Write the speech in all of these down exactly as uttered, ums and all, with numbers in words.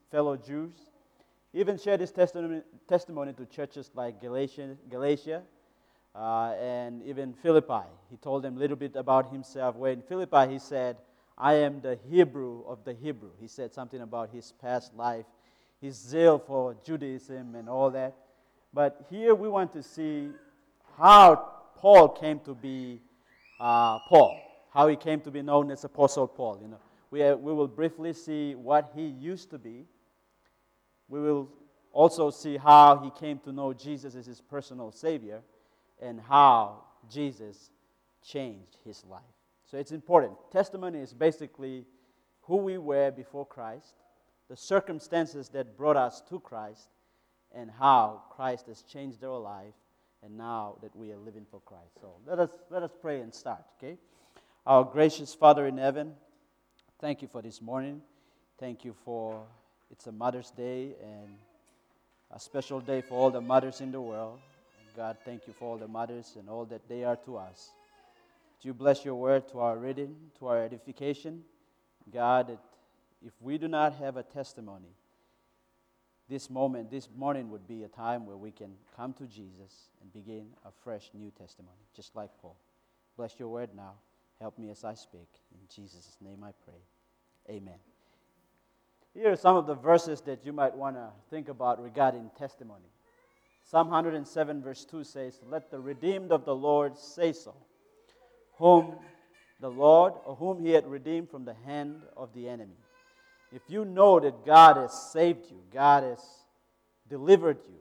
fellow Jews. He even shared his testimony, testimony to churches like Galatia, Galatia uh, and even Philippi. He told them a little bit about himself. Where in Philippi he said, I am the Hebrew of the Hebrew. He said something about his past life, his zeal for Judaism and all that. But here we want to see how Paul came to be uh, Paul, how he came to be known as Apostle Paul. You know, we, uh, we will briefly see what he used to be. We will also see how he came to know Jesus as his personal Savior and how Jesus changed his life. So it's important. Testimony is basically who we were before Christ, the circumstances that brought us to Christ, and how Christ has changed our life, and now that we are living for Christ. So let us let us pray and start, okay? Our gracious Father in heaven, thank you for this morning. Thank you for, it's a Mother's Day, and a special day for all the mothers in the world. God, thank you for all the mothers and all that they are to us. Do you bless your word to our reading, to our edification? God, that if we do not have a testimony, this moment, this morning would be a time where we can come to Jesus and begin a fresh new testimony, just like Paul. Bless your word now. Help me as I speak. In Jesus' name I pray. Amen. Here are some of the verses that you might want to think about regarding testimony. Psalm one oh seven verse two says, let the redeemed of the Lord say so, whom the Lord, or whom he had redeemed from the hand of the enemy. If you know that God has saved you, God has delivered you,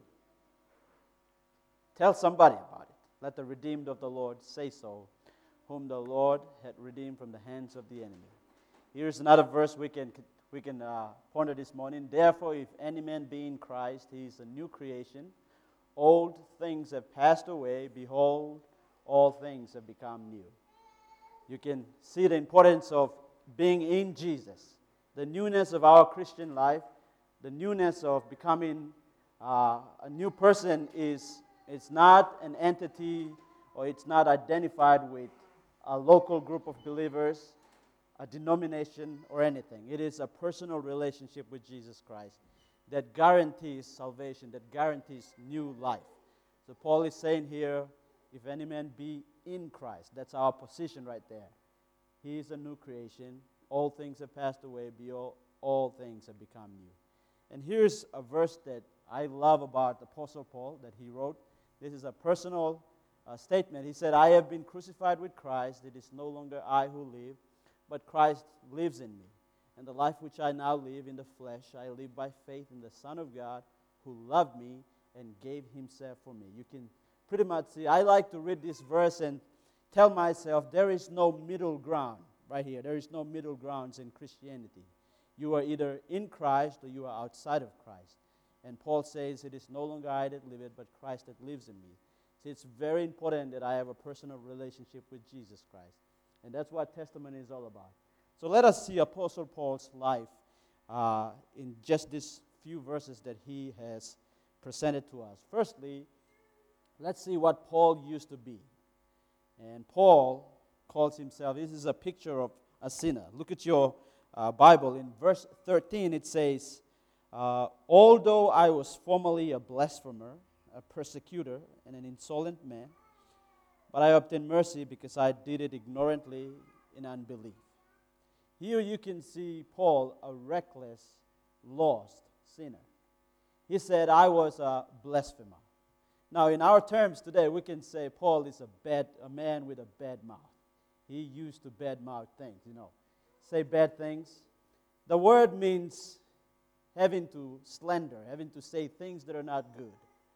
tell somebody about it. Let the redeemed of the Lord say so, whom the Lord had redeemed from the hands of the enemy. Here's another verse we can we can uh, ponder this morning. Therefore, if any man be in Christ, he is a new creation. Old things have passed away. Behold, all things have become new. You can see the importance of being in Jesus. The newness of our Christian life, the newness of becoming uh, a new person is it's not an entity, or it's not identified with a local group of believers, a denomination, or anything. It is a personal relationship with Jesus Christ that guarantees salvation, that guarantees new life. So Paul is saying here, if any man be in Christ, that's our position right there. He is a new creation. All things have passed away, behold, all things have become new. And here's a verse that I love about Apostle Paul that he wrote. This is a personal uh, statement. He said, I have been crucified with Christ. It is no longer I who live, but Christ lives in me. And the life which I now live in the flesh, I live by faith in the Son of God who loved me and gave himself for me. You can pretty much see, I like to read this verse and tell myself there is no middle ground. Right here, there is no middle grounds in Christianity. You are either in Christ or you are outside of Christ. And Paul says, it is no longer I that live it, but Christ that lives in me. So it's very important that I have a personal relationship with Jesus Christ. And that's what testimony is all about. So let us see Apostle Paul's life uh, in just these few verses that he has presented to us. Firstly, let's see what Paul used to be. And Paul calls himself, this is a picture of a sinner. Look at your uh, Bible. In verse thirteen, it says, uh, although I was formerly a blasphemer, a persecutor, and an insolent man, but I obtained mercy because I did it ignorantly in unbelief. Here you can see Paul, a reckless, lost sinner. He said, I was a blasphemer. Now, in our terms today, we can say Paul is a bad, a man with a bad mouth. He used to badmouth things, you know, say bad things. The word means having to slander, having to say things that are not good.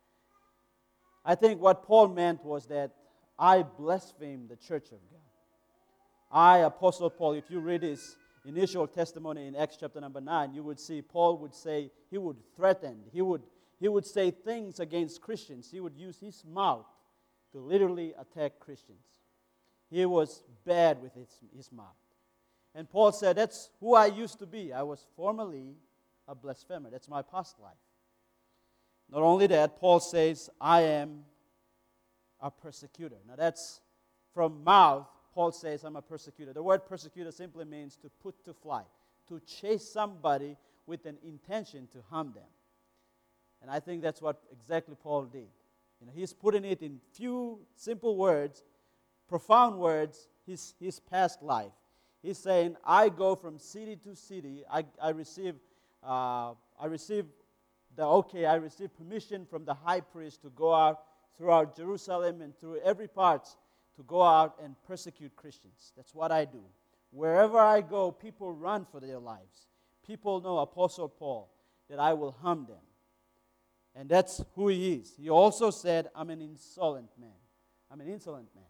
I think what Paul meant was that I blaspheme the church of God. I, Apostle Paul, if you read his initial testimony in Acts chapter number nine, you would see Paul would say, he would threaten, he would, he would say things against Christians. He would use his mouth to literally attack Christians. He was bad with his, his mouth. And Paul said, that's who I used to be. I was formerly a blasphemer. That's my past life. Not only that, Paul says, I am a persecutor. Now that's from mouth, Paul says, I'm a persecutor. The word persecutor simply means to put to flight, to chase somebody with an intention to harm them. And I think that's what exactly Paul did. You know, he's putting it in few simple words, profound words, his, his past life. He's saying, I go from city to city. I, I receive, uh, I receive the okay. I receive permission from the high priest to go out throughout Jerusalem and through every part to go out and persecute Christians. That's what I do. Wherever I go, people run for their lives. People know Apostle Paul, that I will harm them. And that's who he is. He also said, I'm an insolent man. I'm an insolent man.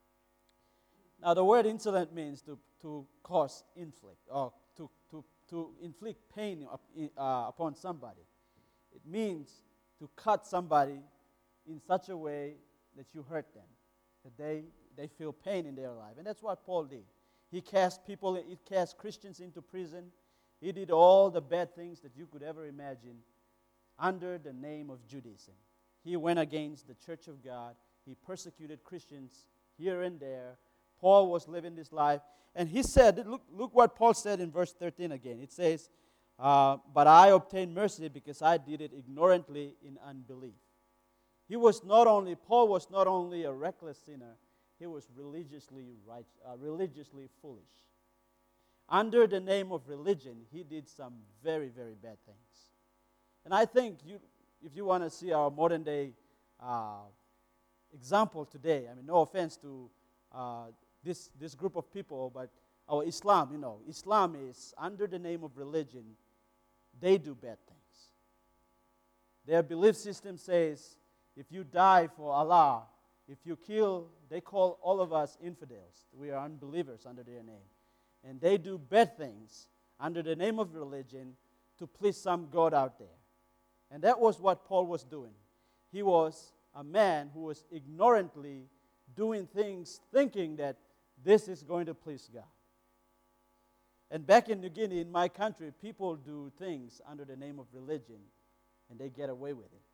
Now, the word insolent means to, to cause inflict, or to, to, to inflict pain uh, upon somebody. It means to cut somebody in such a way that you hurt them, that they, they feel pain in their life. And that's what Paul did. He cast people, he cast Christians into prison. He did all the bad things that you could ever imagine under the name of Judaism. He went against the church of God. He persecuted Christians here and there. Paul was living this life. And he said, look, look what Paul said in verse thirteen again. It says, uh, but I obtained mercy because I did it ignorantly in unbelief. He was not only, Paul was not only a reckless sinner, he was religiously right, uh, religiously foolish. Under the name of religion, he did some very, very bad things. And I think you, if you want to see our modern day uh, example today, I mean, no offense to uh, this, this group of people, but our Islam, you know, Islam is under the name of religion, they do bad things. Their belief system says, if you die for Allah, if you kill, they call all of us infidels. We are unbelievers under their name. And they do bad things under the name of religion to please some God out there. And that was what Paul was doing. He was a man who was ignorantly doing things thinking that this is going to please God. And back in New Guinea, in my country, people do things under the name of religion and they get away with it.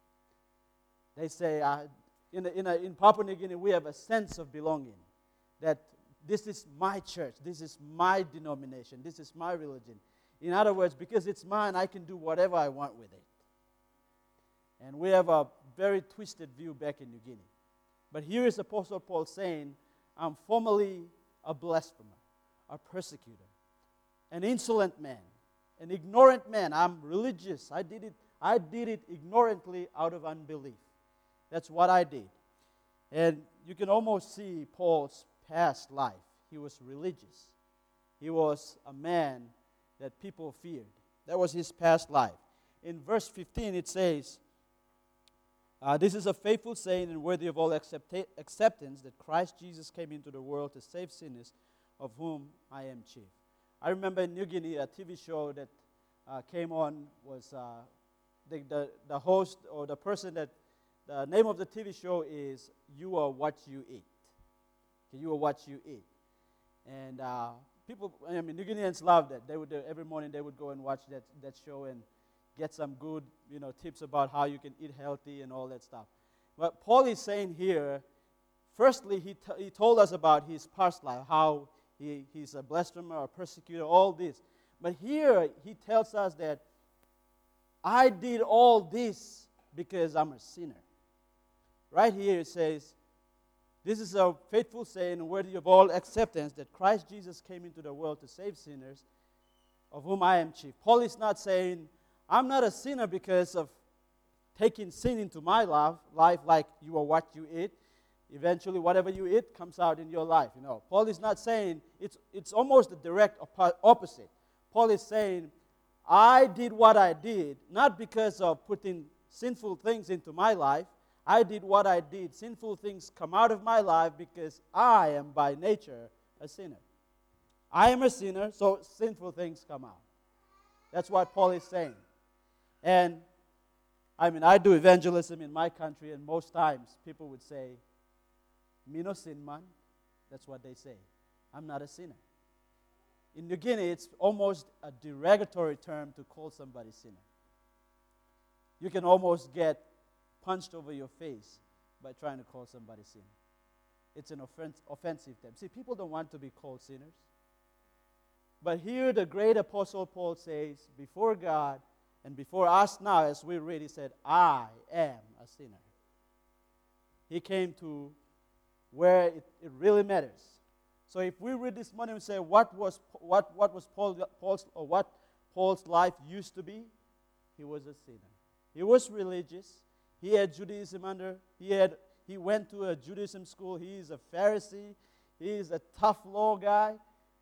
They say, uh, in, a, in, a, in Papua New Guinea, we have a sense of belonging, that this is my church, this is my denomination, this is my religion. In other words, because it's mine, I can do whatever I want with it. And we have a very twisted view back in New Guinea. But here is Apostle Paul saying, I'm formerly a blasphemer, a persecutor, an insolent man, an ignorant man. I'm religious. I did it, I did it ignorantly out of unbelief. That's what I did. And you can almost see Paul's past life. He was religious. He was a man that people feared. That was his past life. In verse fifteen, it says, uh, this is a faithful saying and worthy of all accepta- acceptance, that Christ Jesus came into the world to save sinners, of whom I am chief. I remember in New Guinea, a T V show that uh, came on was uh, the, the, the host or the person that, the name of the T V show is You Are What You Eat. Okay, you are what you eat. And uh, people, I mean, New Guineans love that. They would, uh, every morning they would go and watch that, that show and get some good, you know, tips about how you can eat healthy and all that stuff. But Paul is saying here, firstly, he, t- he told us about his past life, how he, he's a blasphemer, a persecutor, all this. But here he tells us that I did all this because I'm a sinner. Right here it says, this is a faithful saying and worthy of all acceptance, that Christ Jesus came into the world to save sinners, of whom I am chief. Paul is not saying, I'm not a sinner because of taking sin into my life, life like you are what you eat. Eventually, whatever you eat comes out in your life. You know, Paul is not saying, it's, it's almost the direct opposite. Paul is saying, I did what I did, not because of putting sinful things into my life. I did what I did. Sinful things come out of my life because I am by nature a sinner. I am a sinner, so sinful things come out. That's what Paul is saying. And, I mean, I do evangelism in my country, and most times people would say, me no sin man. That's what they say. I'm not a sinner. In New Guinea, it's almost a derogatory term to call somebody sinner. You can almost get punched over your face by trying to call somebody sinner. It's an offense, offensive term. See, people don't want to be called sinners. But here the great Apostle Paul says, before God and before us now, as we read, he said, I am a sinner. He came to where it, it really matters. So if we read this morning and say, what was what what was Paul, Paul's or what Paul's life used to be? He was a sinner. He was religious. He had Judaism under. He had he went to a Judaism school. He is a Pharisee. He is a tough law guy.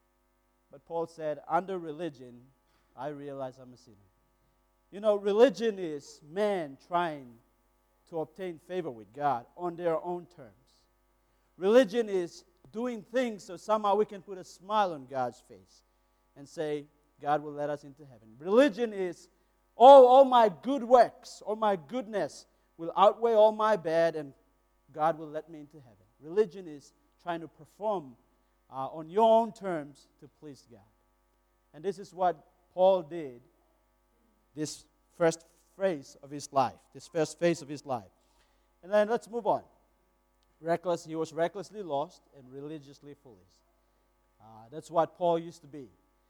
But Paul said, under religion, I realize I'm a sinner. You know, religion is man trying to obtain favor with God on their own terms. Religion is doing things so somehow we can put a smile on God's face and say, God will let us into heaven. Religion is, all, all my good works, all my goodness will outweigh all my bad, and God will let me into heaven. Religion is trying to perform uh, on your own terms to please God. And this is what Paul did this first phase of his life, this first phase of his life. And then let's move on. Reckless, he was recklessly lost and religiously foolish. Uh, that's what Paul used to be.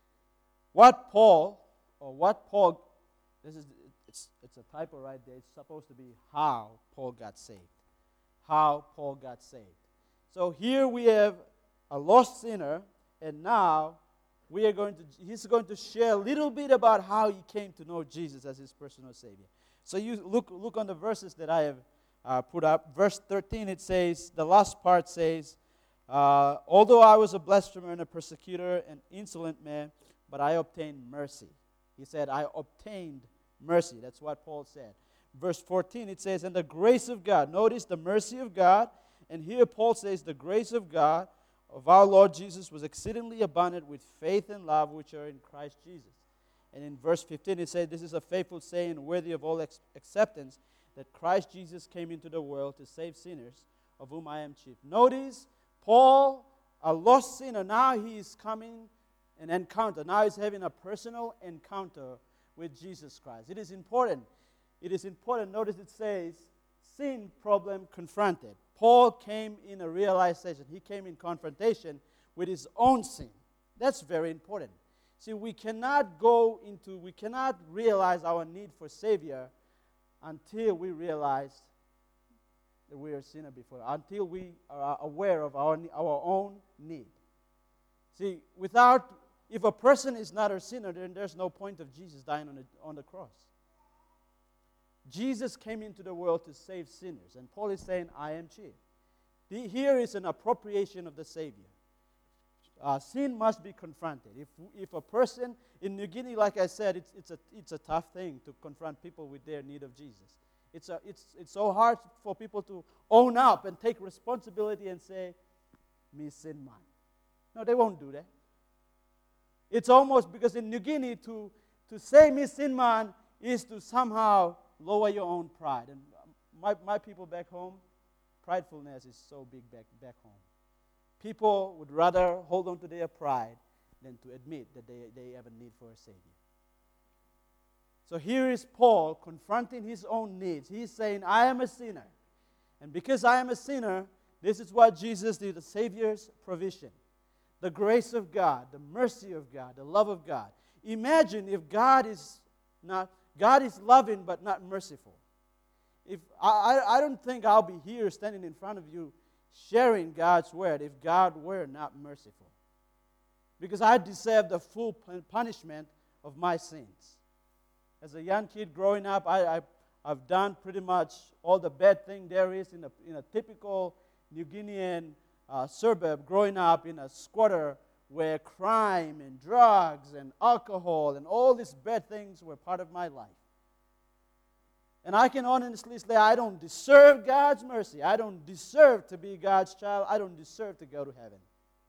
What Paul, or what Paul, this is it's it's a typo right there. It's supposed to be how Paul got saved. How Paul got saved. So here we have a lost sinner, and now we are going to. He's going to share a little bit about how he came to know Jesus as his personal Savior. So you look look on the verses that I have uh, put up. Verse thirteen, it says, the last part says, uh, although I was a blasphemer and a persecutor, an insolent man, but I obtained mercy. He said, I obtained mercy. That's what Paul said. Verse fourteen, it says, and the grace of God. Notice the mercy of God. And here Paul says, the grace of God of our Lord Jesus was exceedingly abundant with faith and love which are in Christ Jesus. And in verse fifteen, it says, this is a faithful saying, worthy of all ex- acceptance, that Christ Jesus came into the world to save sinners, of whom I am chief. Notice, Paul, a lost sinner, now he is coming an encounter. Now he's having a personal encounter with Jesus Christ. It is important. It is important. Notice it says, sin problem confronted. Paul came in a realization. He came in confrontation with his own sin. That's very important. See, we cannot go into, we cannot realize our need for Savior until we realize that we are a sinner before, until we are aware of our, our own need. See, without, if a person is not a sinner, then there's no point of Jesus dying on the, on the cross. Jesus came into the world to save sinners. And Paul is saying, I am chief. The, here is an appropriation of the Savior. Uh, sin must be confronted. If if a person in New Guinea, like I said, it's it's a it's a tough thing to confront people with their need of Jesus. It's a it's it's so hard for people to own up and take responsibility and say, "Me sin man." No, they won't do that. It's almost because in New Guinea to to say "me sin man" is to somehow lower your own pride. And my my people back home, pridefulness is so big back back home. People would rather hold on to their pride than to admit that they, they have a need for a Savior. So here is Paul confronting his own needs. He's saying, I am a sinner. And because I am a sinner, this is what Jesus did, the Savior's provision. The grace of God, the mercy of God, the love of God. Imagine if God is not, God is loving but not merciful. If I, I don't think I'll be here standing in front of you sharing God's word if God were not merciful. Because I deserve the full punishment of my sins. As a young kid growing up, I, I, I've done pretty much all the bad thing there is in a, in a typical New Guinean uh, suburb, growing up in a squatter where crime and drugs and alcohol and all these bad things were part of my life. And I can honestly say I don't deserve God's mercy. I don't deserve to be God's child. I don't deserve to go to heaven.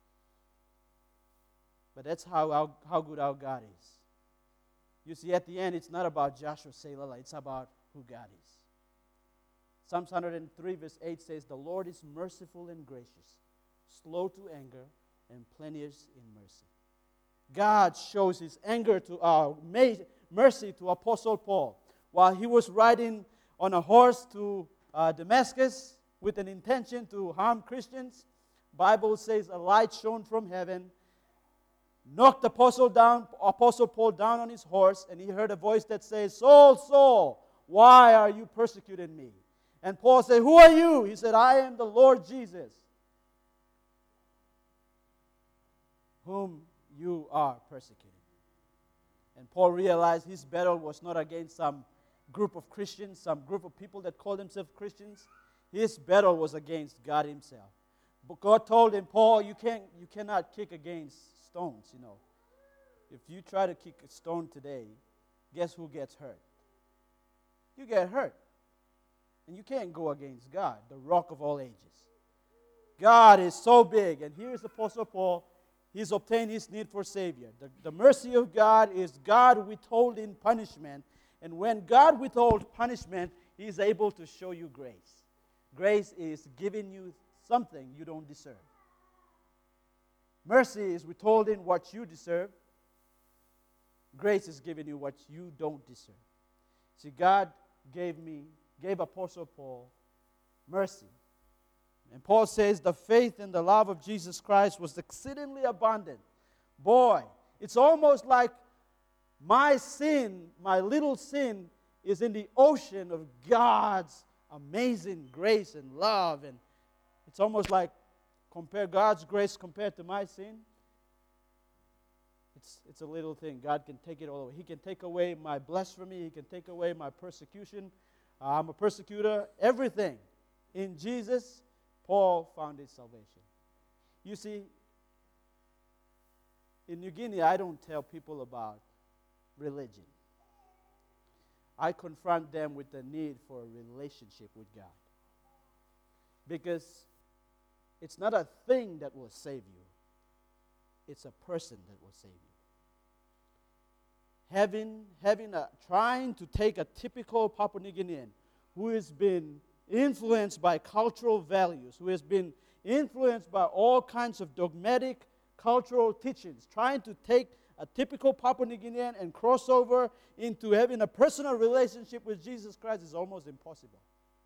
But that's how, how, how good our God is. You see, at the end, it's not about Joshua Selah. It's about who God is. Psalms one hundred three verse eight says, the Lord is merciful and gracious, slow to anger, and plenteous in mercy. God shows his anger to our uh, mercy to Apostle Paul. While he was riding on a horse to uh, Damascus with an intention to harm Christians, Bible says a light shone from heaven. knocked Apostle down, Apostle Paul down on his horse, and he heard a voice that says, Saul, Saul, why are you persecuting me? And Paul said, who are you? He said, I am the Lord Jesus, whom you are persecuting. And Paul realized his battle was not against some group of Christians, some group of people that call themselves Christians. His battle was against God himself. But God told him, Paul, you can't, you cannot kick against stones, you know. If you try to kick a stone today, guess who gets hurt? You get hurt. And you can't go against God, the rock of all ages. God is so big. And here's Apostle Paul. He's obtained his need for Savior. The, the mercy of God is God withholding punishment. And when God withholds punishment, He is able to show you grace. Grace is giving you something you don't deserve. Mercy is withholding what you deserve. Grace is giving you what you don't deserve. See, God gave me, gave Apostle Paul mercy. And Paul says the faith and the love of Jesus Christ was exceedingly abundant. Boy, it's almost like my sin, my little sin, is in the ocean of God's amazing grace and love. And it's almost like compare God's grace compared to my sin. It's, it's a little thing. God can take it all away. He can take away my blasphemy. He can take away my persecution. Uh, I'm a persecutor. Everything. In Jesus, Paul found his salvation. You see, in New Guinea, I don't tell people about religion. I confront them with the need for a relationship with God. Because it's not a thing that will save you. It's a person that will save you. Having, having a, trying to take a typical Papua New Guinean who has been influenced by cultural values, who has been influenced by all kinds of dogmatic cultural teachings, trying to take a typical Papua New Guinean and cross over into having a personal relationship with Jesus Christ is almost impossible.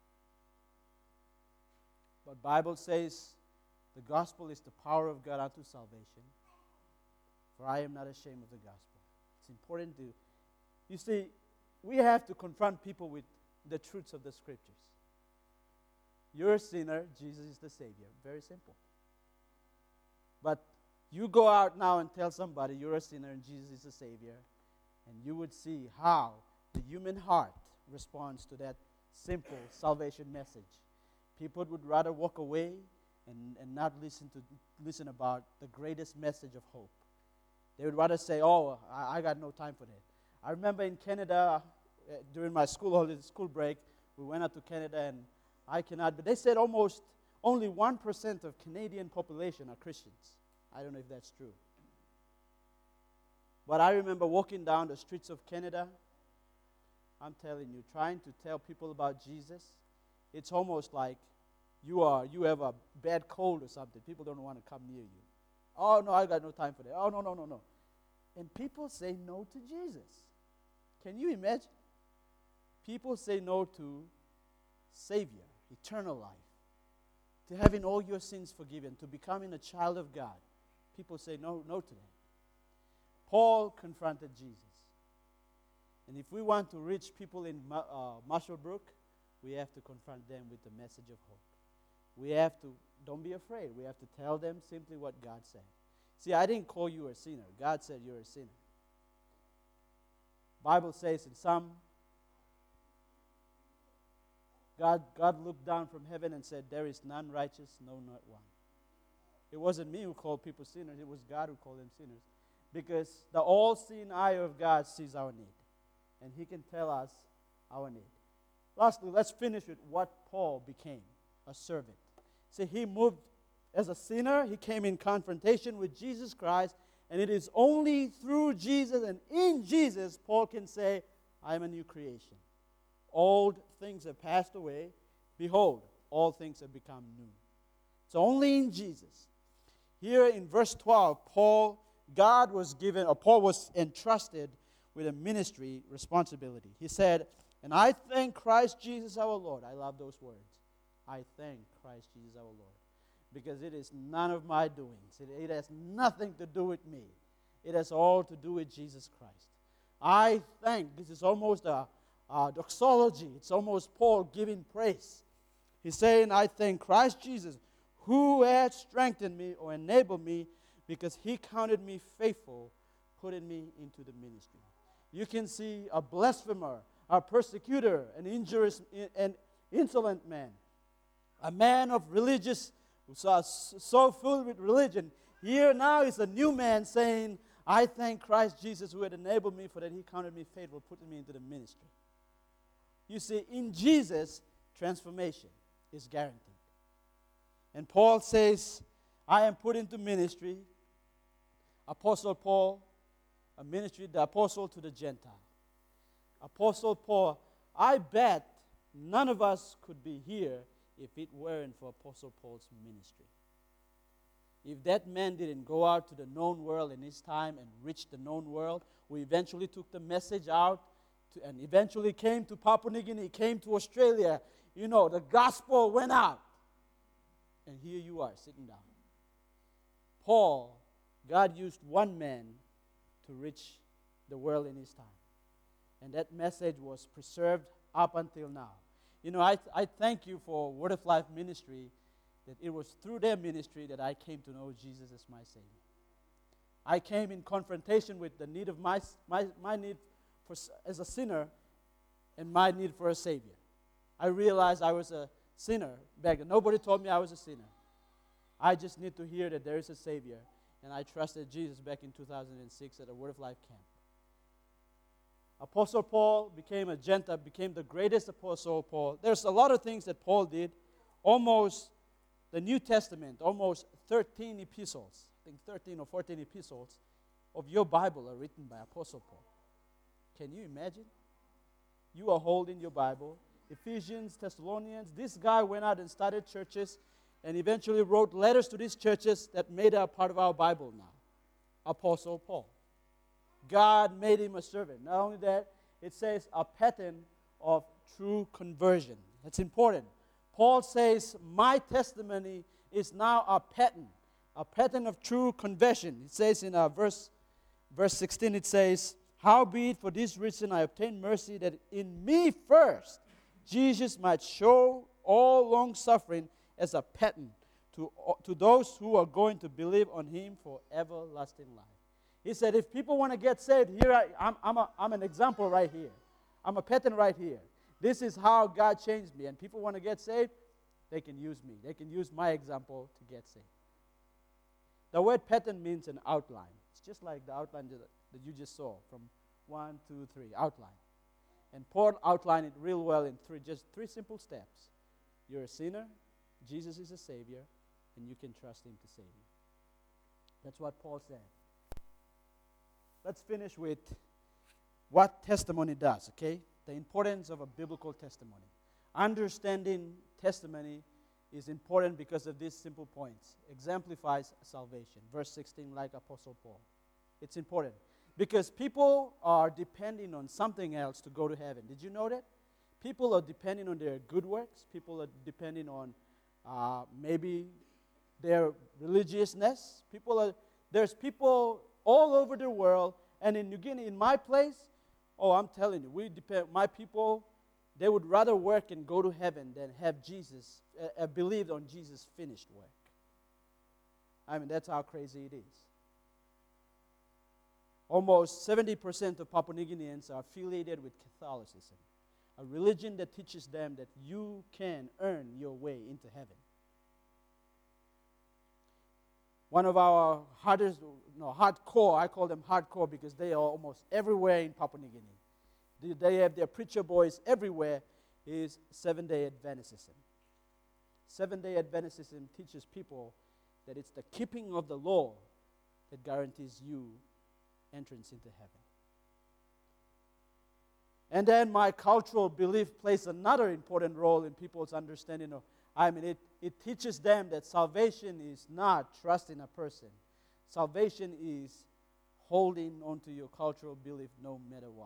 But the Bible says the gospel is the power of God unto salvation. For I am not ashamed of the gospel. It's important to, you see, we have to confront people with the truths of the scriptures. You're a sinner, Jesus is the Savior. Very simple. But you go out now and tell somebody you're a sinner and Jesus is the Savior, and you would see how the human heart responds to that simple salvation message. People would rather walk away and, and not listen to listen about the greatest message of hope. They would rather say, oh, I, I got no time for that. I remember in Canada, uh, during my school holiday, school break, we went out to Canada, and I cannot, but they said almost only one percent of Canadian population are Christians. I don't know if that's true. But I remember walking down the streets of Canada. I'm telling you, trying to tell people about Jesus, it's almost like you are you have a bad cold or something. People don't want to come near you. Oh, no, I got no time for that. Oh, no, no, no, no. And people say no to Jesus. Can you imagine? People say no to Savior, eternal life, to having all your sins forgiven, to becoming a child of God. People say no, no to that. Paul confronted Jesus. And if we want to reach people in uh, Marshall Brook, we have to confront them with the message of hope. We have to, don't be afraid. We have to tell them simply what God said. See, I didn't call you a sinner. God said you're a sinner. Bible says in Psalm, God, God looked down from heaven and said, there is none righteous, no, not one. It wasn't me who called people sinners. It was God who called them sinners. Because the all-seeing eye of God sees our need. And He can tell us our need. Lastly, let's finish with what Paul became, a servant. See, he moved as a sinner. He came in confrontation with Jesus Christ. And it is only through Jesus and in Jesus Paul can say, I am a new creation. Old things have passed away. Behold, all things have become new. It's only in Jesus. Here in verse twelve, Paul, God was given, or Paul was entrusted with a ministry responsibility. He said, and I thank Christ Jesus our Lord. I love those words. I thank Christ Jesus our Lord. Because it is none of my doings. It, it has nothing to do with me. It has all to do with Jesus Christ. I thank, this is almost a, a doxology. It's almost Paul giving praise. He's saying, I thank Christ Jesus, who has strengthened me or enabled me, because he counted me faithful, putting me into the ministry. You can see a blasphemer, a persecutor, an injurious and insolent man, a man of religious, so, so filled with religion. Here now is a new man saying, I thank Christ Jesus who had enabled me, for that he counted me faithful, putting me into the ministry. You see, in Jesus, transformation is guaranteed. And Paul says, I am put into ministry. Apostle Paul, a ministry, the apostle to the Gentile. Apostle Paul, I bet none of us could be here if it weren't for Apostle Paul's ministry. If that man didn't go out to the known world in his time and reach the known world, we eventually took the message out to, and eventually came to Papua New Guinea, came to Australia. You know, the gospel went out. And here you are sitting down. Paul, God used one man to reach the world in his time. And that message was preserved up until now. You know, I, I thank you for Word of Life Ministry, that it was through their ministry that I came to know Jesus as my Savior. I came in confrontation with the need of my, my, my need for, as a sinner and my need for a Savior. I realized I was a sinner back then. Nobody told me I was a sinner. I just need to hear that there is a Savior. And I trusted Jesus back in two thousand six at a Word of Life camp. Apostle Paul became a Gentile, became the greatest apostle Paul. There's a lot of things that Paul did. Almost the New Testament, almost thirteen epistles, I think thirteen or fourteen epistles of your Bible are written by Apostle Paul. Can you imagine? You are holding your Bible. Ephesians, Thessalonians. This guy went out and started churches and eventually wrote letters to these churches that made up part of our Bible now. Apostle Paul. God made him a servant. Not only that, it says a pattern of true conversion. That's important. Paul says, my testimony is now a pattern, a pattern of true conversion. It says in uh, verse, verse sixteen, it says, howbeit for this reason I obtained mercy, that in me first Jesus might show all long suffering as a pattern to, to those who are going to believe on him for everlasting life. He said, if people want to get saved, here I, I'm, I'm, a, I'm an example right here. I'm a pattern right here. This is how God changed me. And people want to get saved, they can use me. They can use my example to get saved. The word pattern means an outline. It's just like the outline that, that you just saw from one, two, three, outline. And Paul outlined it real well in three, just three simple steps. You're a sinner, Jesus is a Savior, and you can trust him to save you. That's what Paul said. Let's finish with what testimony does, okay? The importance of a biblical testimony. Understanding testimony is important because of these simple points. Exemplifies salvation. Verse sixteen, like Apostle Paul. It's important because people are depending on something else to go to heaven. Did you know that? People are depending on their good works. People are depending on uh, maybe their religiousness. People are there's people all over the world, and in New Guinea, in my place, oh, I'm telling you, we depend. My people, they would rather work and go to heaven than have Jesus, uh, uh, believed on Jesus' finished work. I mean, that's how crazy it is. Almost seventy percent of Papua New Guineans are affiliated with Catholicism, a religion that teaches them that you can earn your way into heaven. One of our hardest, no, hardcore, I call them hardcore because they are almost everywhere in Papua New Guinea. They have their preacher boys everywhere, is Seventh-day Adventism. Seventh-day Adventism teaches people that it's the keeping of the law that guarantees you entrance into heaven. And then my cultural belief plays another important role in people's understanding of, I mean, it, it teaches them that salvation is not trusting a person. Salvation is holding on to your cultural belief no matter what.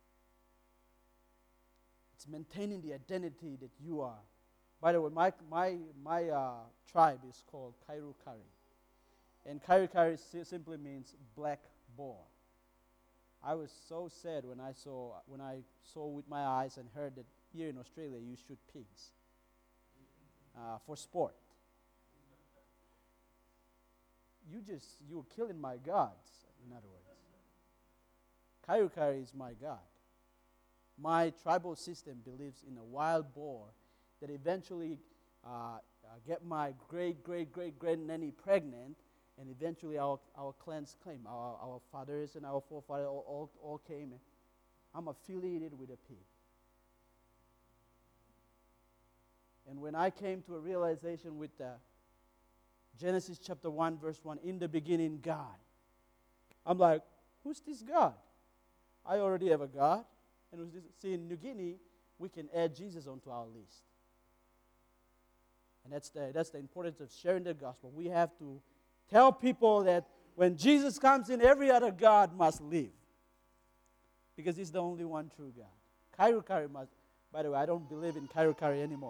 It's maintaining the identity that you are. By the way, my, my, my uh, tribe is called Kairu Kari. And Kairu Kari simply means black boar. I was so sad when I saw when I saw with my eyes and heard that here in Australia you shoot pigs uh, for sport. You just you're killing my gods. In other words, Kairukari is my god. My tribal system believes in a wild boar that eventually uh, uh, get my great great great great nanny pregnant. And eventually our, our clans claim, our, our fathers and our forefathers all, all, all came. And I'm affiliated with a pig. And when I came to a realization with uh, Genesis chapter one, verse one, in the beginning, God. I'm like, who's this God? I already have a God. And who's this? See, in New Guinea, we can add Jesus onto our list. And that's the, that's the importance of sharing the gospel. We have to tell people that when Jesus comes in, every other God must leave. Because he's the only one true God. Kairukari must, by the way, I don't believe in Kairukari anymore.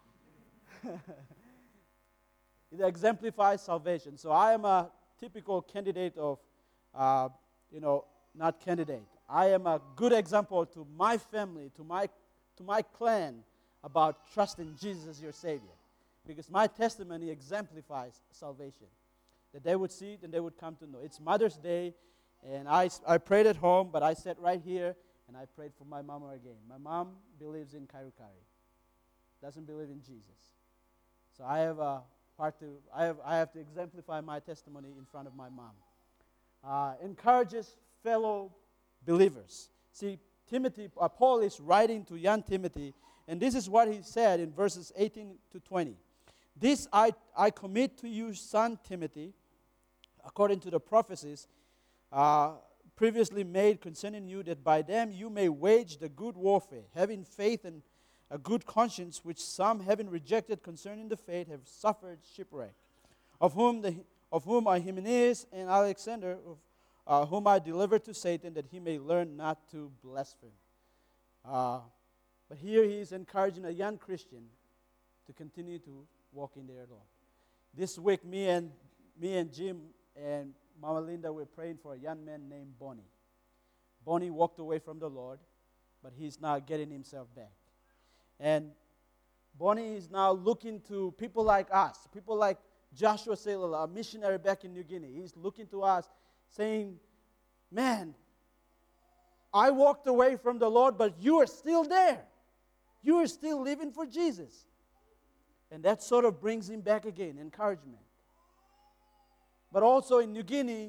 It exemplifies salvation. So I am a typical candidate of, uh, you know, not candidate. I am a good example to my family, to my, to my clan about trusting Jesus as your Savior. Because my testimony exemplifies salvation. That they would see it and they would come to know. It's Mother's Day, and I, I prayed at home, but I sat right here, and I prayed for my mama again. My mom believes in Kairukari, doesn't believe in Jesus. So I have a part to, I have, I have to exemplify my testimony in front of my mom. Uh, encourages fellow believers. See, Timothy, uh, Paul is writing to young Timothy, and this is what he said in verses eighteen to twenty. This I, I commit to you, son Timothy, according to the prophecies uh, previously made concerning you, that by them you may wage the good warfare, having faith and a good conscience, which some, having rejected concerning the faith, have suffered shipwreck, of whom the of whom are Hymenaeus and Alexander, of, uh, whom I delivered to Satan, that he may learn not to blaspheme. Uh, but here he is encouraging a young Christian to continue to walk in their Lord. This week, me and me and Jim and Mama Linda were praying for a young man named Bonnie. Bonnie walked away from the Lord, but he's now getting himself back. And Bonnie is now looking to people like us, people like Joshua Sailor, a missionary back in New Guinea. He's looking to us saying, man, I walked away from the Lord, but you are still there. You are still living for Jesus. And that sort of brings him back again, encouragement. But also in New Guinea,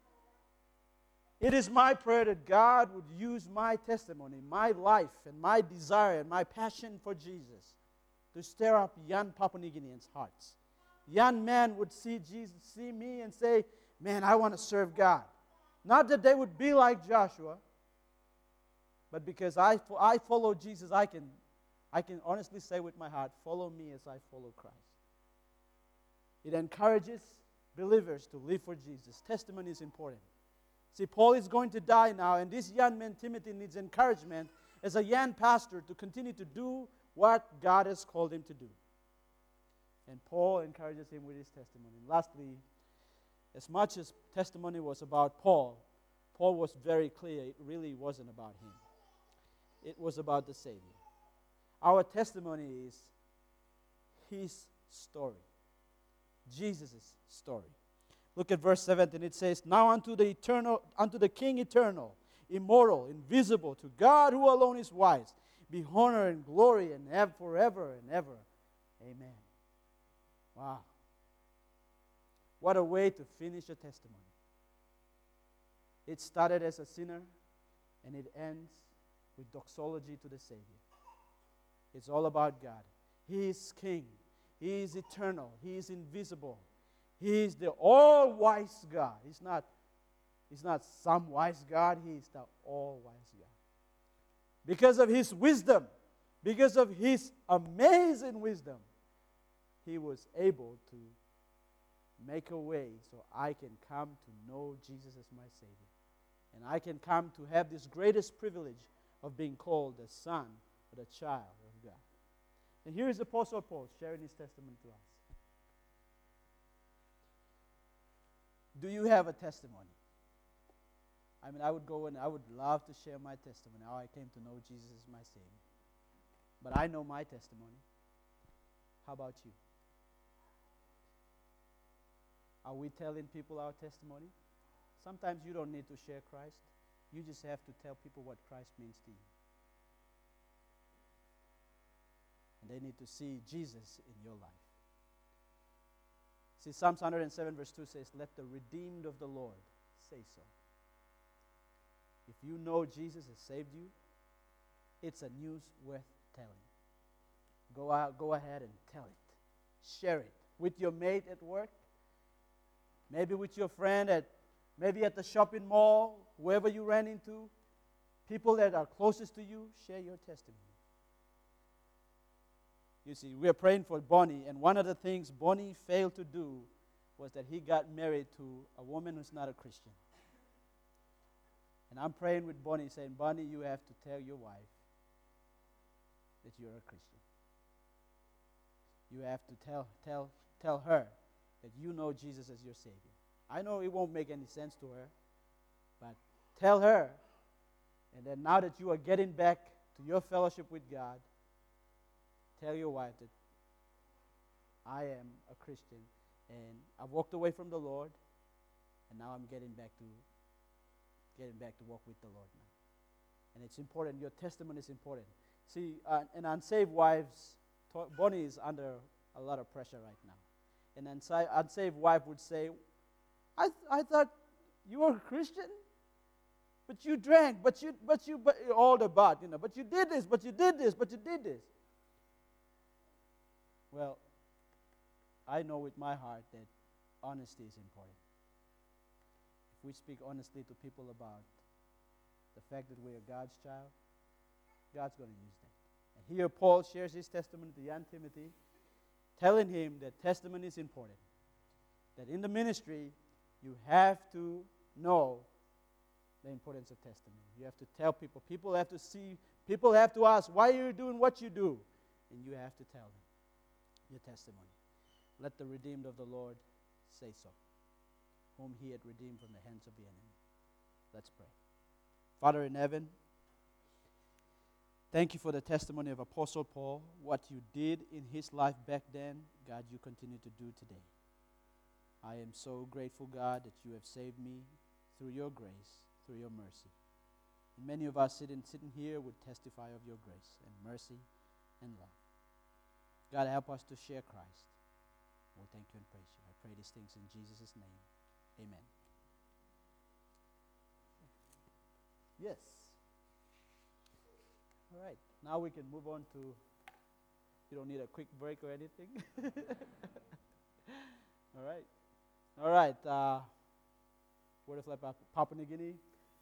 it is my prayer that God would use my testimony, my life, and my desire, and my passion for Jesus to stir up young Papua New Guineans' hearts. Young men would see Jesus, see me, and say, man, I want to serve God. Not that they would be like Joshua, but because I, I follow Jesus, I can, I can honestly say with my heart, follow me as I follow Christ. It encourages believers to live for Jesus. Testimony is important. See, Paul is going to die now, and this young man, Timothy, needs encouragement as a young pastor to continue to do what God has called him to do. And Paul encourages him with his testimony. And lastly, as much as testimony was about Paul, Paul was very clear it really wasn't about him. It was about the Savior. Our testimony is his story, Jesus' story. Look at verse seventeen. It says, now unto the eternal, unto the King eternal, immortal, invisible, to God who alone is wise, be honor and glory and ever, forever and ever. Amen. Wow. What a way to finish a testimony. It started as a sinner, and it ends with doxology to the Savior. It's all about God. He is King. He is eternal. He is invisible. He is the all-wise God. He's not, he's not some wise God. He is the all-wise God. Because of His wisdom, because of His amazing wisdom, He was able to make a way so I can come to know Jesus as my Savior. And I can come to have this greatest privilege of being called the son or the child of God. And here is Apostle Paul sharing his testimony to us. Do you have a testimony? I mean, I would go and I would love to share my testimony, how I came to know Jesus as my Savior. But I know my testimony. How about you? Are we telling people our testimony? Sometimes you don't need to share Christ. You just have to tell people what Christ means to you. And they need to see Jesus in your life. See, Psalms one oh seven verse two says, let the redeemed of the Lord say so. If you know Jesus has saved you, it's a news worth telling. Go out, go ahead and tell it. Share it with your mate at work, maybe with your friend at maybe at the shopping mall, whoever you ran into, people that are closest to you, share your testimony. You see, we are praying for Bonnie, and one of the things Bonnie failed to do was that he got married to a woman who's not a Christian. And I'm praying with Bonnie, saying, Bonnie, you have to tell your wife that you're a Christian. You have to tell, tell, tell her that you know Jesus as your Savior. I know it won't make any sense to her, but tell her, and then now that you are getting back to your fellowship with God, tell your wife that I am a Christian, and I've walked away from the Lord, and now I'm getting back to getting back to walk with the Lord now. And it's important. Your testimony is important. See, uh, an unsaved wife's to- Bonnie is under a lot of pressure right now. An unsa- unsaved wife would say, I, th- I thought you were a Christian, but you drank, but you, but you, but all the but, you know, but you did this, but you did this, but you did this. Well, I know with my heart that honesty is important. If we speak honestly to people about the fact that we are God's child, God's going to use that. And here Paul shares his testimony to young Timothy, telling him that testimony is important. That in the ministry, you have to know the importance of testimony. You have to tell people. People have to see. People have to ask, why are you doing what you do? And you have to tell them your testimony. Let the redeemed of the Lord say so, whom he had redeemed from the hands of the enemy. Let's pray. Father in heaven, thank you for the testimony of Apostle Paul. What you did in his life back then, God, you continue to do today. I am so grateful, God, that you have saved me through your grace, through your mercy. And many of us sitting, sitting here would testify of your grace and mercy and love. God, help us to share Christ. We'll thank you and praise you. I pray these things in Jesus' name. Amen. Yes. All right. Now we can move on to, you don't need a quick break or anything. All right. All right. Uh, Word of Life Papua New Guinea.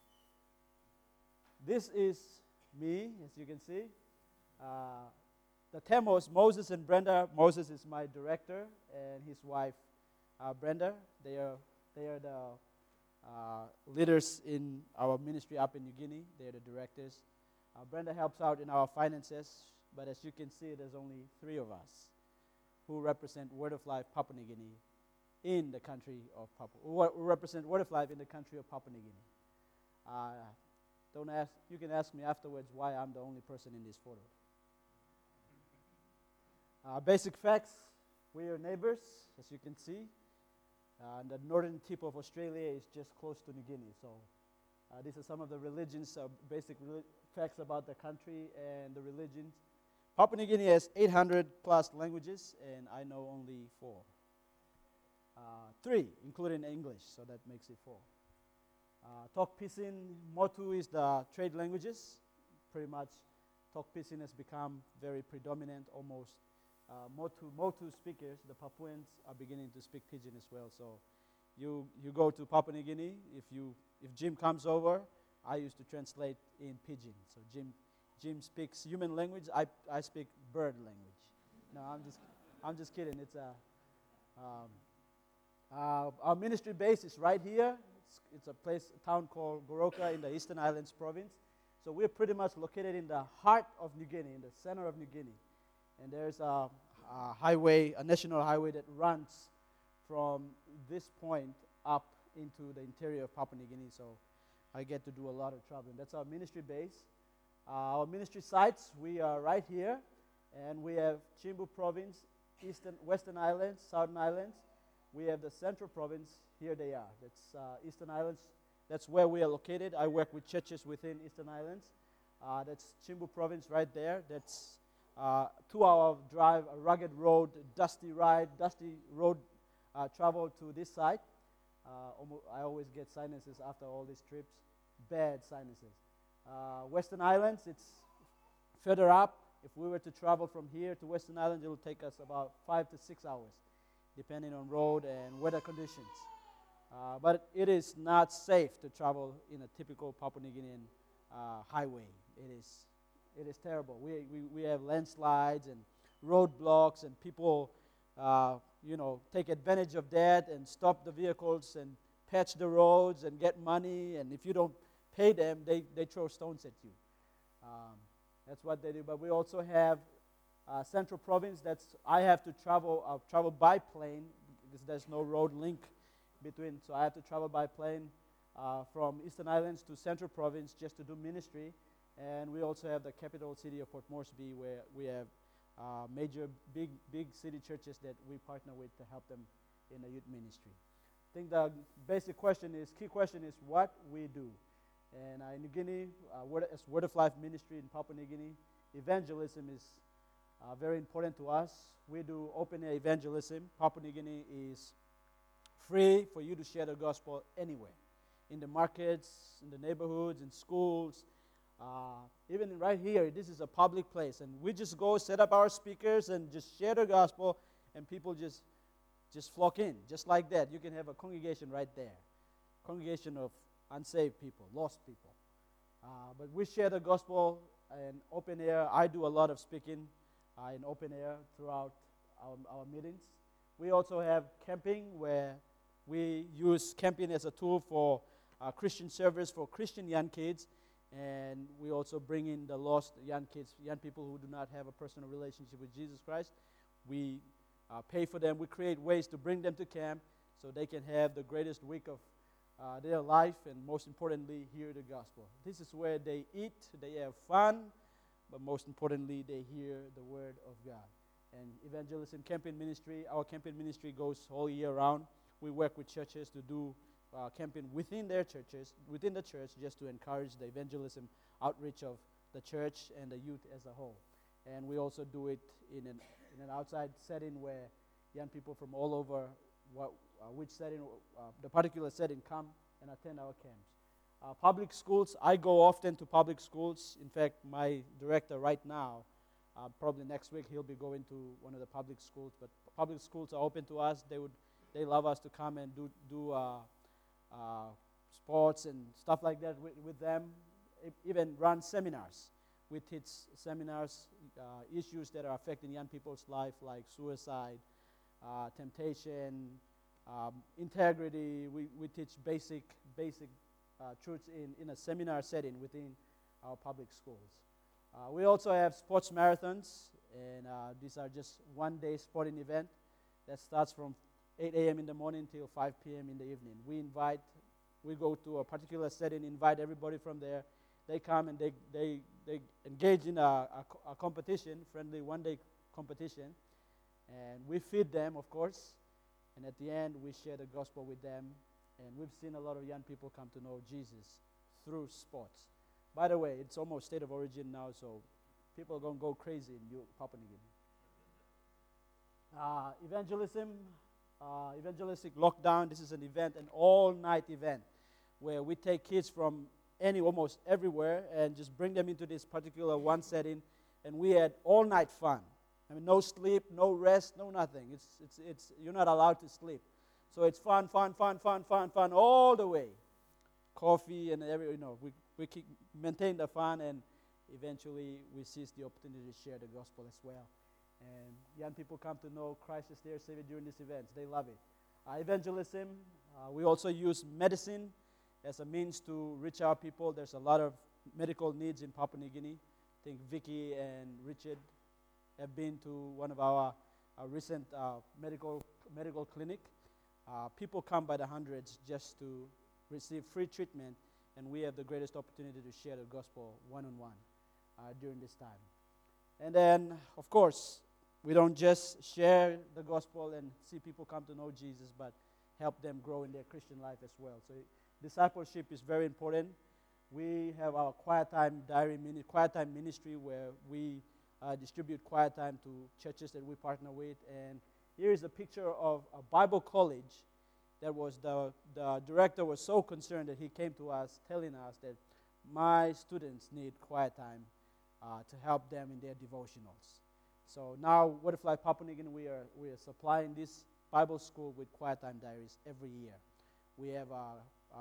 This is me, as you can see. Uh, the Temos, Moses and Brenda. Moses is my director, and his wife, uh, Brenda. They are they are the uh, leaders in our ministry up in New Guinea. They are the directors. Uh, Brenda helps out in our finances, but as you can see, there's only three of us who represent Word of Life Papua New Guinea in the country of Papua. Who represent Word of Life in the country of Papua New Guinea. Uh, don't ask. You can ask me afterwards why I'm the only person in this photo. Uh, basic facts, we are neighbors, as you can see. Uh, and the northern tip of Australia is just close to New Guinea. So uh, these are some of the religions, uh, basic re- facts about the country and the religions. Papua New Guinea has eight hundred plus languages, and I know only four. Uh, three, including English, so that makes it four. Uh, Tok Pisin, Motu is the trade languages. Pretty much, Tok Pisin has become very predominant, almost. Uh, Motu, Motu speakers, the Papuans, are beginning to speak Pidgin as well. So you you go to Papua New Guinea, if you if Jim comes over, I used to translate in Pidgin. So Jim Jim speaks human language, I I speak bird language. No, I'm just I'm just kidding. It's a um, uh, our ministry base is right here. It's, it's a place, a town called Goroka in the Eastern Islands province. So we're pretty much located in the heart of New Guinea, in the center of New Guinea. And there's a, a highway, a national highway that runs from this point up into the interior of Papua New Guinea. So I get to do a lot of traveling. That's our ministry base. Uh, our ministry sites, we are right here, and we have Chimbu Province, Eastern, Western Islands, Southern Islands. We have the Central Province. Here they are. That's uh, Eastern Islands. That's where we are located. I work with churches within Eastern Islands. Uh, that's Chimbu Province right there. That's uh, two-hour drive, a rugged road, dusty ride, dusty road uh, travel to this site. Uh, almost, I always get sinuses after all these trips, bad sinuses. Uh, Western Islands, it's further up. If we were to travel from here to Western Islands, it will take us about five to six hours, depending on road and weather conditions. Uh, but it is not safe to travel in a typical Papua New Guinean uh, highway. It is, it is terrible. We, we, we have landslides and roadblocks, and people, uh, you know, take advantage of that and stop the vehicles and patch the roads and get money. And if you don't pay them, they, they throw stones at you. Um, that's what they do. But we also have uh, Central Province. That's I have to travel. Uh, travel by plane because there's no road link between. So I have to travel by plane uh, from Eastern Islands to Central Province just to do ministry. And we also have the capital city of Port Moresby, where we have uh, major, big, big city churches that we partner with to help them in the youth ministry. I think the basic question is, key question is what we do. And uh, in New Guinea, uh, Word, as Word of Life ministry in Papua New Guinea, evangelism is uh, very important to us. We do open-air evangelism. Papua New Guinea is free for you to share the gospel anywhere, in the markets, in the neighborhoods, in schools. Uh, even right here, this is a public place, and we just go set up our speakers and just share the gospel, and people just just flock in, just like that. You can have a congregation right there, congregation of unsaved people, lost people. Uh, but we share the gospel in open air. I do a lot of speaking uh, in open air throughout our, our meetings. We also have camping, where we use camping as a tool for uh, Christian service for Christian young kids. And we also bring in the lost young kids, young people who do not have a personal relationship with Jesus Christ. We uh, pay for them. We create ways to bring them to camp so they can have the greatest week of uh, their life, and most importantly, hear the gospel. This is where they eat, they have fun, but most importantly, they hear the word of God. And evangelism camping ministry, our camping ministry goes all year round. We work with churches to do Uh, camping within their churches, within the church, just to encourage the evangelism outreach of the church and the youth as a whole. And we also do it in an, in an outside setting where young people from all over, what, uh, which setting, uh, the particular setting, come and attend our camps. Uh, public schools, I go often to public schools. In fact, my director right now, uh, probably next week, he'll be going to one of the public schools. But public schools are open to us. They would, they love us to come and do do. Uh, Uh, sports and stuff like that with, with them, e- even run seminars. We teach seminars, uh, issues that are affecting young people's life, like suicide, uh, temptation, um, integrity. We, we teach basic basic uh, truths in, in a seminar setting within our public schools. Uh, we also have sports marathons, and uh, these are just one-day sporting event that starts from eight a.m. in the morning till five p.m. in the evening. We invite, we go to a particular setting, invite everybody from there. They come and they they, they engage in a, a, a competition, friendly one-day competition, and we feed them, of course, and at the end, we share the gospel with them, and we've seen a lot of young people come to know Jesus through sports. By the way, it's almost state of origin now, so people are going to go crazy in Papua New Guinea. Uh, evangelism, Uh, evangelistic lockdown. This is an event, an all-night event, where we take kids from any, almost everywhere, and just bring them into this particular one setting, and we had all-night fun. I mean, no sleep, no rest, no nothing. It's, it's, it's. You're not allowed to sleep, so it's fun, fun, fun, fun, fun, fun all the way. Coffee and every, you know, we we keep maintain the fun, and eventually we seize the opportunity to share the gospel as well. And young people come to know Christ as their Savior during these events. They love it. Uh, evangelism, uh, we also use medicine as a means to reach our people. There's a lot of medical needs in Papua New Guinea. I think Vicky and Richard have been to one of our, our recent uh, medical medical clinic. Uh, people come by the hundreds just to receive free treatment and we have the greatest opportunity to share the gospel one-on-one uh, during this time. And then, of course, we don't just share the gospel and see people come to know Jesus, but help them grow in their Christian life as well. So discipleship is very important. We have our quiet time diary, mini, quiet time ministry, where we uh, distribute quiet time to churches that we partner with. And here is a picture of a Bible college that was the, the director was so concerned that he came to us telling us that my students need quiet time uh, to help them in their devotionals. So now, Word Life Papua New Guinea, we are, we are supplying this Bible school with quiet time diaries every year. We have a, a,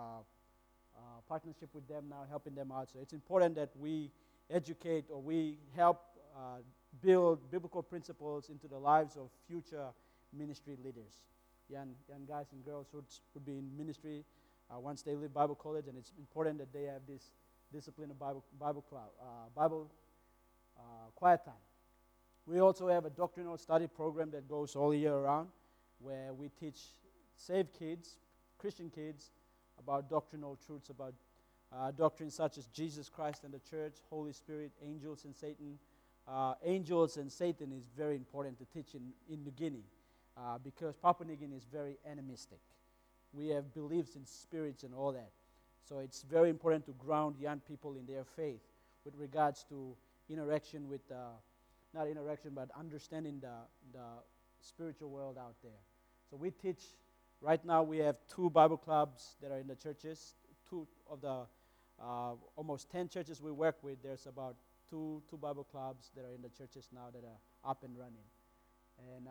a partnership with them now, helping them out. So it's important that we educate or we help uh, build biblical principles into the lives of future ministry leaders. Young, young guys and girls who would be in ministry uh, once they leave Bible college, and it's important that they have this discipline of Bible, Bible, uh, Bible uh, quiet time. We also have a doctrinal study program that goes all year around, where we teach saved kids, Christian kids, about doctrinal truths, about uh, doctrines such as Jesus Christ and the church, Holy Spirit, angels and Satan. Uh, angels and Satan is very important to teach in, in New Guinea uh, because Papua New Guinea is very animistic. We have beliefs in spirits and all that. So it's very important to ground young people in their faith with regards to interaction with, uh, not interaction, but understanding the, the spiritual world out there. So we teach, right now we have two Bible clubs that are in the churches. Two of the uh, almost ten churches we work with, there's about two, two Bible clubs that are in the churches now that are up and running. And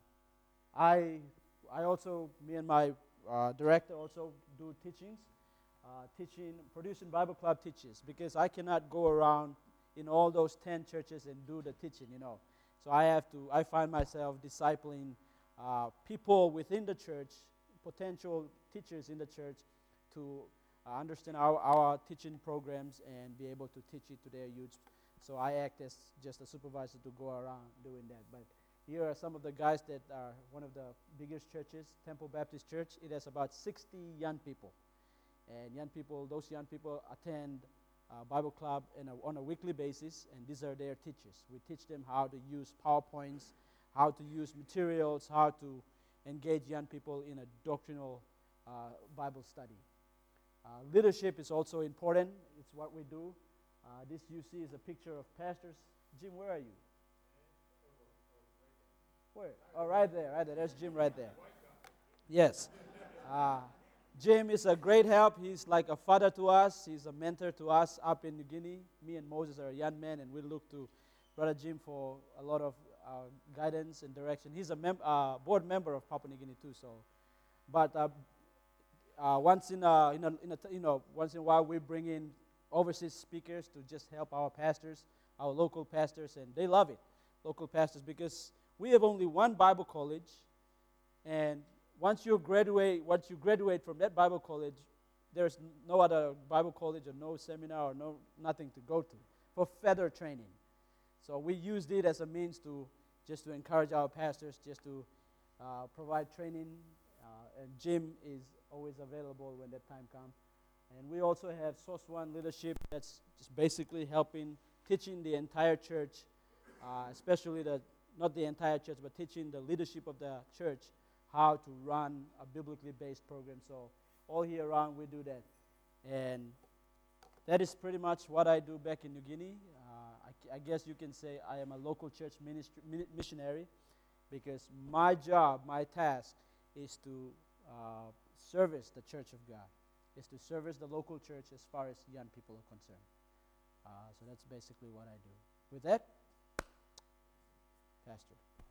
uh, I, I also, me and my uh, director also do teachings, uh, teaching, producing Bible club teachers, because I cannot go around in all those ten churches and do the teaching, you know. So I have to, I find myself discipling uh, people within the church, potential teachers in the church, to uh, understand our, our teaching programs and be able to teach it to their youth. So I act as just a supervisor to go around doing that. But here are some of the guys that are one of the biggest churches, Temple Baptist Church. It has about sixty young people. And young people, those young people attend Uh, Bible club in a, on a weekly basis, and these are their teachers. We teach them how to use PowerPoints, how to use materials, how to engage young people in a doctrinal uh, Bible study. Uh, leadership is also important. It's what we do. Uh, this you see is a picture of pastors. Jim, where are you? Where? Oh, right there, right there. There's Jim right there. Yes. Uh, Jim is a great help. He's like a father to us. He's a mentor to us up in New Guinea. Me and Moses are young men, and we look to Brother Jim for a lot of uh, guidance and direction. He's a mem- uh, board member of Papua New Guinea too. So, but uh, uh, once in a, in a, in a t- you know once in a while we bring in overseas speakers to just help our pastors, our local pastors, and they love it. Local pastors, because we have only one Bible college, and Once you graduate, once you graduate from that Bible college, there's no other Bible college or no seminar or no nothing to go to for further training. So we used it as a means to just to encourage our pastors, just to uh, provide training. Uh, and Jim is always available when that time comes. And we also have Source One Leadership that's just basically helping, teaching the entire church, uh, especially the not the entire church, but teaching the leadership of the church how to run a biblically based program. So all year round we do that. And that is pretty much what I do back in New Guinea. Uh, I, I guess you can say I am a local church ministry, missionary, because my job, my task is to uh, service the church of God, is to service the local church as far as young people are concerned. Uh, so that's basically what I do. With that, Pastor.